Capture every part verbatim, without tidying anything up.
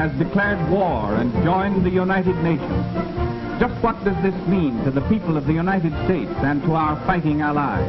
has declared war and joined the United Nations. Just what does this mean to the people of the United States and to our fighting allies?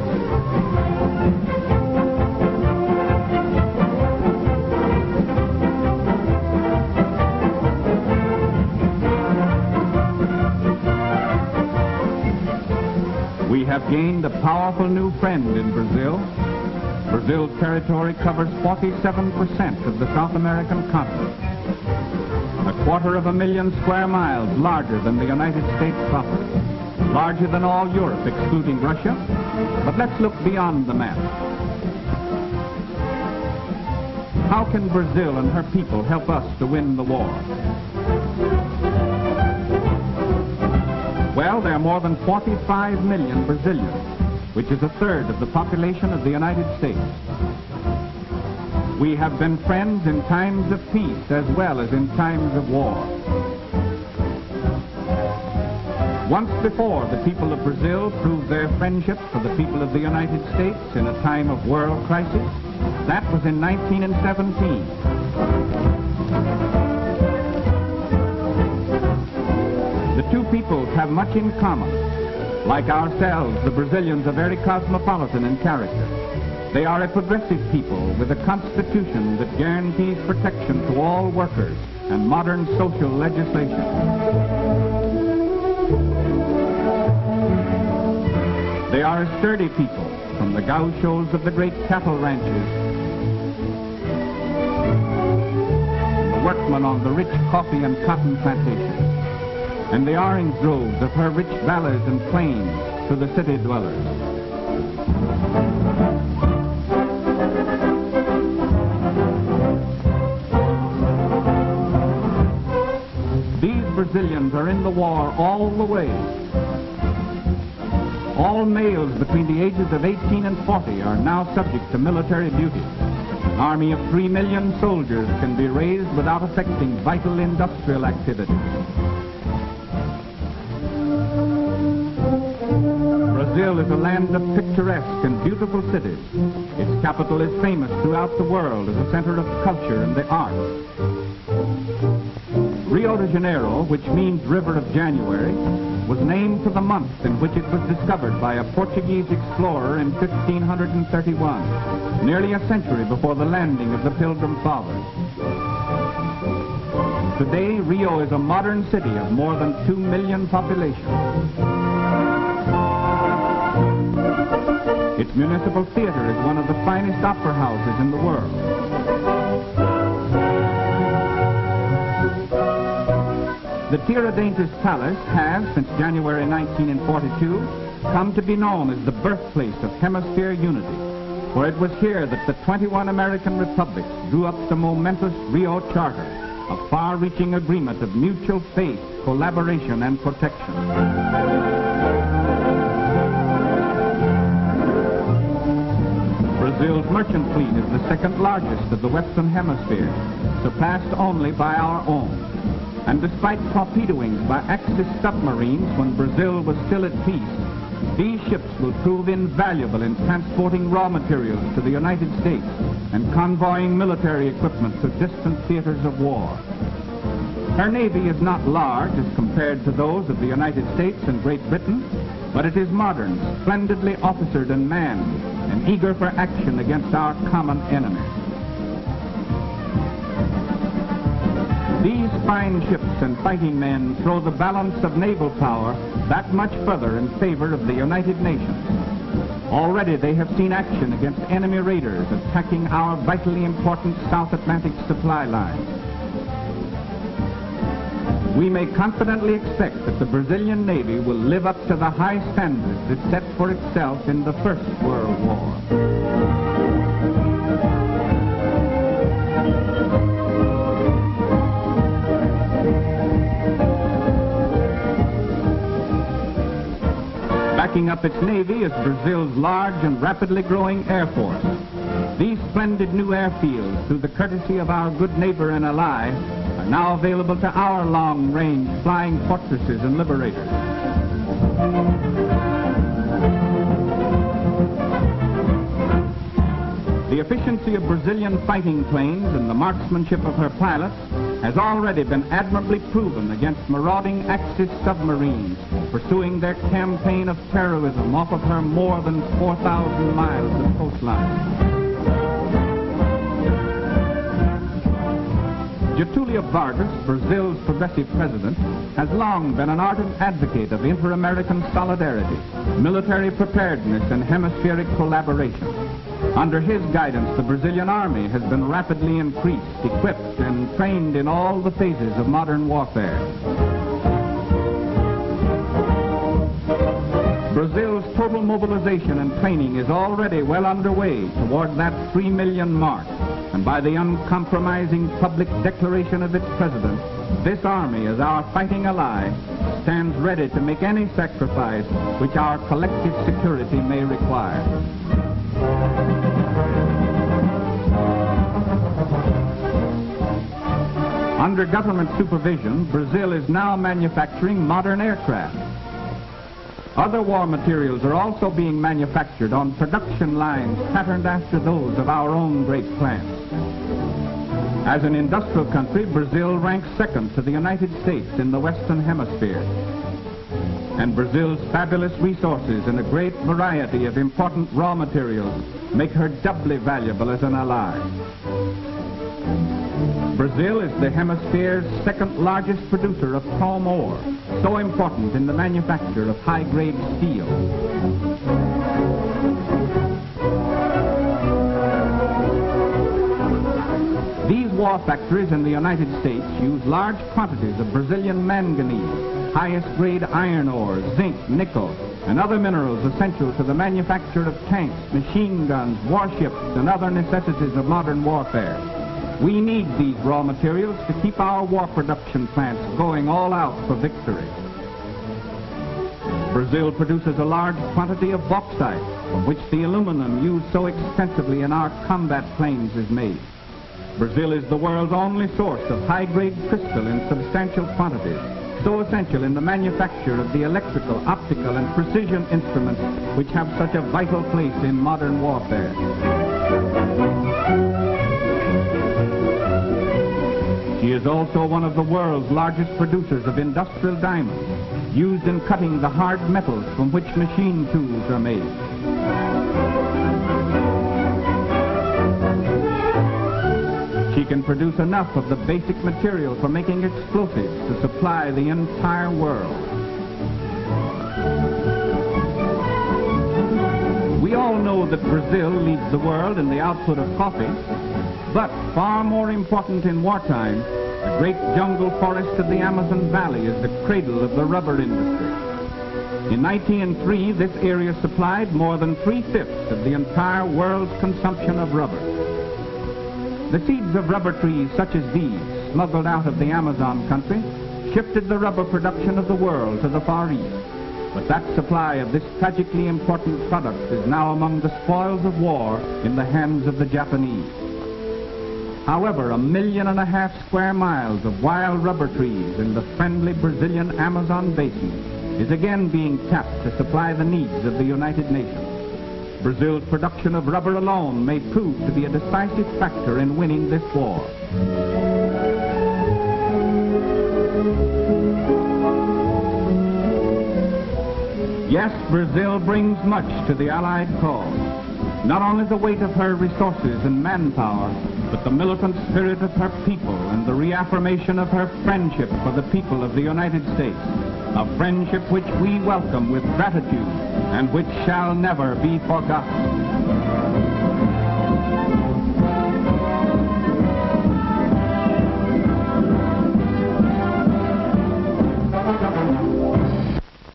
We have gained a powerful new friend in Brazil. Brazil's territory covers forty-seven percent of the South American continent. A quarter of a million square miles larger than the United States proper. Larger than all Europe, excluding Russia. But let's look beyond the map. How can Brazil and her people help us to win the war? Well, there are more than forty-five million Brazilians, which is a third of the population of the United States. We have been friends in times of peace as well as in times of war. Once before, the people of Brazil proved their friendship for the people of the United States in a time of world crisis. That was in nineteen seventeen. The two peoples have much in common. Like ourselves, the Brazilians are very cosmopolitan in character. They are a progressive people with a constitution that guarantees protection to all workers and modern social legislation. They are a sturdy people, from the gauchos of the great cattle ranches, the workmen on the rich coffee and cotton plantations, and the orange groves of her rich valleys and plains to the city dwellers. These Brazilians are in the war all the way. All males between the ages of eighteen and forty are now subject to military duty. An army of three million soldiers can be raised without affecting vital industrial activity. Brazil is a land of picturesque and beautiful cities. Its capital is famous throughout the world as a center of culture and the arts. Rio de Janeiro, which means River of January, was named for the month in which it was discovered by a Portuguese explorer in fifteen thirty-one, nearly a century before the landing of the Pilgrim Fathers. Today, Rio is a modern city of more than two million population. Its municipal theater is one of the finest opera houses in the world. The Tiradentes Palace has, since January nineteen forty-two, come to be known as the birthplace of Hemisphere unity, for it was here that the twenty-one American republics drew up the momentous Rio Charter, a far-reaching agreement of mutual faith, collaboration, and protection. Brazil's merchant fleet is the second largest of the Western Hemisphere, surpassed only by our own. And despite torpedoings by Axis submarines when Brazil was still at peace, these ships will prove invaluable in transporting raw materials to the United States and convoying military equipment to distant theaters of war. Her navy is not large as compared to those of the United States and Great Britain, but it is modern, splendidly officered and manned, and eager for action against our common enemy. These fine ships and fighting men throw the balance of naval power that much further in favor of the United Nations. Already they have seen action against enemy raiders attacking our vitally important South Atlantic supply lines. We may confidently expect that the Brazilian Navy will live up to the high standards it set for itself in the First World War. Backing up its navy is Brazil's large and rapidly growing air force. These splendid new airfields, through the courtesy of our good neighbor and ally, are now available to our long-range flying fortresses and liberators. The efficiency of Brazilian fighting planes and the marksmanship of her pilots has already been admirably proven against marauding Axis submarines pursuing their campaign of terrorism off of her more than four thousand miles of coastline. Getulio Vargas, Brazil's progressive president, has long been an ardent advocate of inter-American solidarity, military preparedness, and hemispheric collaboration. Under his guidance, the Brazilian army has been rapidly increased, equipped, and trained in all the phases of modern warfare. Brazil's total mobilization and training is already well underway toward that three million mark. And by the uncompromising public declaration of its president, this army, as our fighting ally, stands ready to make any sacrifice which our collective security may require. Under government supervision, Brazil is now manufacturing modern aircraft. Other war materials are also being manufactured on production lines patterned after those of our own great plants. As an industrial country, Brazil ranks second to the United States in the Western Hemisphere. And Brazil's fabulous resources and a great variety of important raw materials make her doubly valuable as an ally. Brazil is the hemisphere's second largest producer of chrome ore, so important in the manufacture of high-grade steel. These war factories in the United States use large quantities of Brazilian manganese, highest-grade iron ore, zinc, nickel, and other minerals essential to the manufacture of tanks, machine guns, warships, and other necessities of modern warfare. We need these raw materials to keep our war production plants going all out for victory. Brazil produces a large quantity of bauxite, from which the aluminum used so extensively in our combat planes is made. Brazil is the world's only source of high-grade crystal in substantial quantities, so essential in the manufacture of the electrical, optical, and precision instruments which have such a vital place in modern warfare. She is also one of the world's largest producers of industrial diamonds, used in cutting the hard metals from which machine tools are made. She can produce enough of the basic material for making explosives to supply the entire world. We all know that Brazil leads the world in the output of coffee, but far more important in wartime, the great jungle forest of the Amazon Valley is the cradle of the rubber industry. In nineteen oh three, this area supplied more than three-fifths of the entire world's consumption of rubber. The seeds of rubber trees such as these, smuggled out of the Amazon country, shifted the rubber production of the world to the Far East. But that supply of this tragically important product is now among the spoils of war in the hands of the Japanese. However, a million and a half square miles of wild rubber trees in the friendly Brazilian Amazon basin is again being tapped to supply the needs of the United Nations. Brazil's production of rubber alone may prove to be a decisive factor in winning this war. Yes, Brazil brings much to the Allied cause. Not only the weight of her resources and manpower, but the militant spirit of her people and the reaffirmation of her friendship for the people of the United States, a friendship which we welcome with gratitude and which shall never be forgotten.